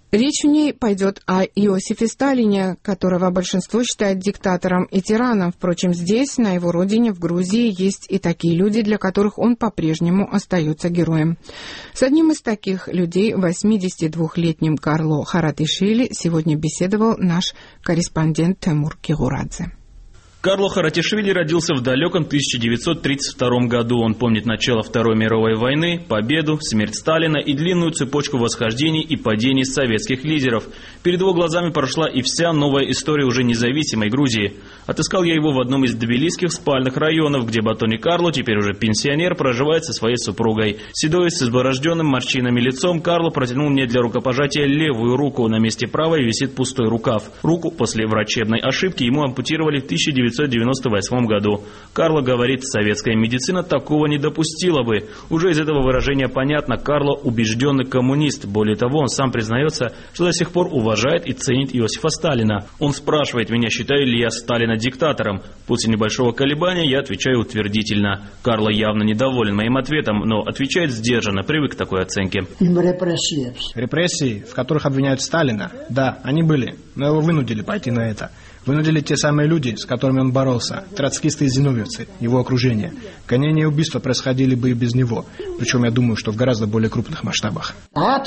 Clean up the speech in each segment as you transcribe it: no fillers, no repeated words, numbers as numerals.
Речь в ней пойдет о Иосифе Сталине, которого большинство считает диктатором и тираном. Впрочем, здесь, на его родине, в Грузии, есть и такие люди, для которых он по-прежнему остается героем. С одним из таких людей, 82-летним Карло Харатишвили, сегодня беседовал наш корреспондент Тимур Кигурадзе. Карло Харатишвили родился в далеком 1932 году. Он помнит начало Второй мировой войны, победу, смерть Сталина и длинную цепочку восхождений и падений советских лидеров. Перед его глазами прошла и вся новая история уже независимой Грузии. Отыскал я его в одном из тбилисских спальных районов, где Батони Карло, теперь уже пенсионер, проживает со своей супругой. Седой, с изборожденным морщинами лицом, Карло протянул мне для рукопожатия левую руку. На месте правой висит пустой рукав. Руку после врачебной ошибки ему ампутировали в 1998 году. Карло говорит, советская медицина такого не допустила бы. Уже из этого выражения понятно, Карло убежденный коммунист. Более того, он сам признается, что до сих пор уважает и ценит Иосифа Сталина. Он спрашивает меня, считаю ли я Сталина диктатором. После небольшого колебания я отвечаю утвердительно. Карло явно недоволен моим ответом, но отвечает сдержанно, привык к такой оценке. Репрессии, в которых обвиняют Сталина, да, они были, но его вынудили пойти на это. Вынудили те самые люди, с которыми он боролся, троцкисты и зиновьевцы, его окружение. Гонения и убийства происходили бы и без него, причем я думаю, что в гораздо более крупных масштабах.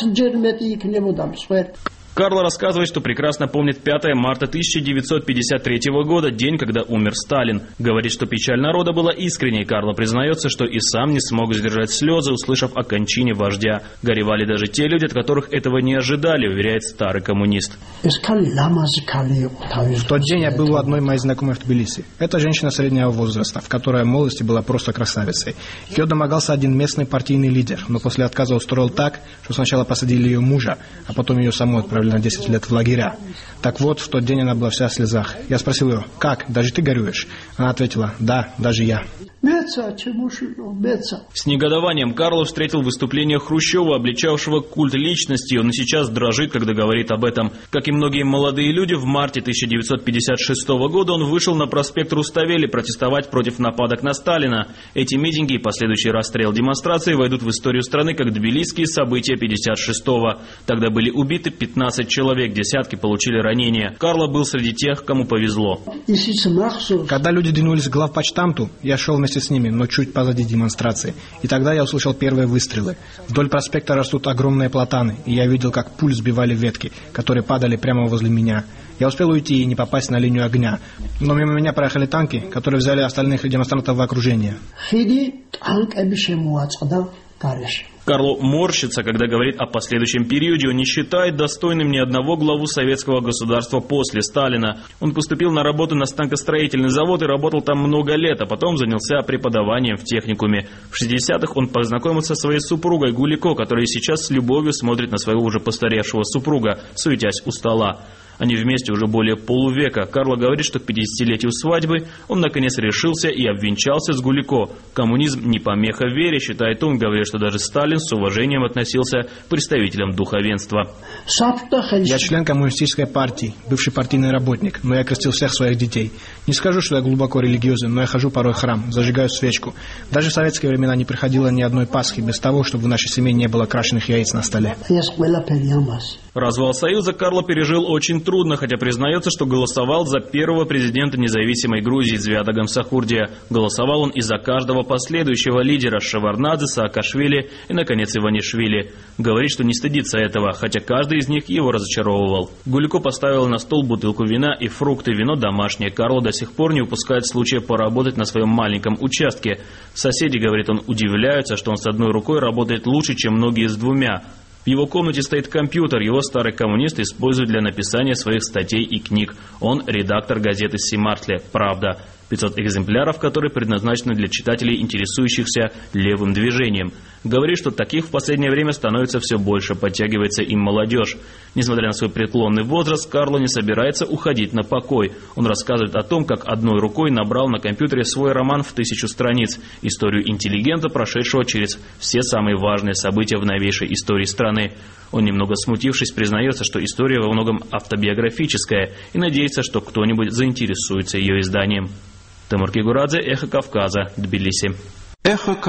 Карло рассказывает, что прекрасно помнит 5 марта 1953 года, день, когда умер Сталин. Говорит, что печаль народа была искренней. Карло признается, что и сам не смог сдержать слезы, услышав о кончине вождя. Горевали даже те люди, от которых этого не ожидали, уверяет старый коммунист. В тот день я был у одной моей знакомой в Тбилиси. Это женщина среднего возраста, в которой в молодости была просто красавицей. Ее домогался один местный партийный лидер, но после отказа устроил так, что сначала посадили ее мужа, а потом ее саму отправили на 10 лет в лагеря. Так вот, в тот день она была вся в слезах. Я спросил ее, как, даже ты горюешь? Она ответила, да, даже я. С негодованием Карло встретил выступление Хрущева, обличавшего культ личности. Он и сейчас дрожит, когда говорит об этом. Как и многие молодые люди, в марте 1956 года он вышел на проспект Руставели протестовать против нападок на Сталина. Эти митинги и последующий расстрел демонстрации войдут в историю страны как тбилисские события 56-го. Тогда были убиты 15 человек, десятки получили ранения. Карло был среди тех, кому повезло. Когда люди двинулись к главпочтамту, я шел вместе с ними, но чуть позади демонстрации. И тогда я услышал первые выстрелы. Вдоль проспекта растут огромные платаны, и я видел, как пуль сбивали ветки, которые падали прямо возле меня. Я успел уйти и не попасть на линию огня. Но мимо меня проехали танки, которые взяли остальных демонстрантов в окружение. Карло морщится, когда говорит о последующем периоде. Он не считает достойным ни одного главу советского государства после Сталина. Он поступил на работу на станкостроительный завод и работал там много лет, а потом занялся преподаванием в техникуме. В 60-х он познакомился со своей супругой Гулико, которая сейчас с любовью смотрит на своего уже постаревшего супруга, суетясь у стола. Они вместе уже более полувека. Карло говорит, что к 50-летию свадьбы он наконец решился и обвенчался с Гулико. Коммунизм не помеха вере, считает он, говорит, что даже Сталин с уважением относился к представителям духовенства. Я член коммунистической партии, бывший партийный работник, но я крестил всех своих детей. Не скажу, что я глубоко религиозен, но я хожу порой в храм, зажигаю свечку. Даже в советские времена не приходило ни одной Пасхи без того, чтобы в нашей семье не было крашеных яиц на столе. Развал Союза Карло пережил очень трудно, хотя признается, что голосовал за первого президента независимой Грузии Зviada Gamsakurdija. Голосовал он и за каждого последующего лидера Шеварднадзе, Саакашвили и, наконец, Иванишвили. Говорит, что не стыдится этого, хотя каждый из них его разочаровывал. Гулико поставил на стол бутылку вина и фрукты. Вино домашнее. Карло до сих пор не упускает случая поработать на своем маленьком участке. Соседи, говорит он, удивляются, что он с одной рукой работает лучше, чем многие с двумя. В его комнате стоит компьютер, его старый коммунист использует для написания своих статей и книг. Он редактор газеты «Симартле. Правда». 500 экземпляров, которые предназначены для читателей, интересующихся левым движением. Говорит, что таких в последнее время становится все больше, подтягивается им молодежь. Несмотря на свой преклонный возраст, Карло не собирается уходить на покой. Он рассказывает о том, как одной рукой набрал на компьютере свой роман в 1000 страниц, историю интеллигента, прошедшего через все самые важные события в новейшей истории страны. Он, немного смутившись, признается, что история во многом автобиографическая и надеется, что кто-нибудь заинтересуется ее изданием. Тимур Кигурадзе, Эхо Кавказа, Тбилиси.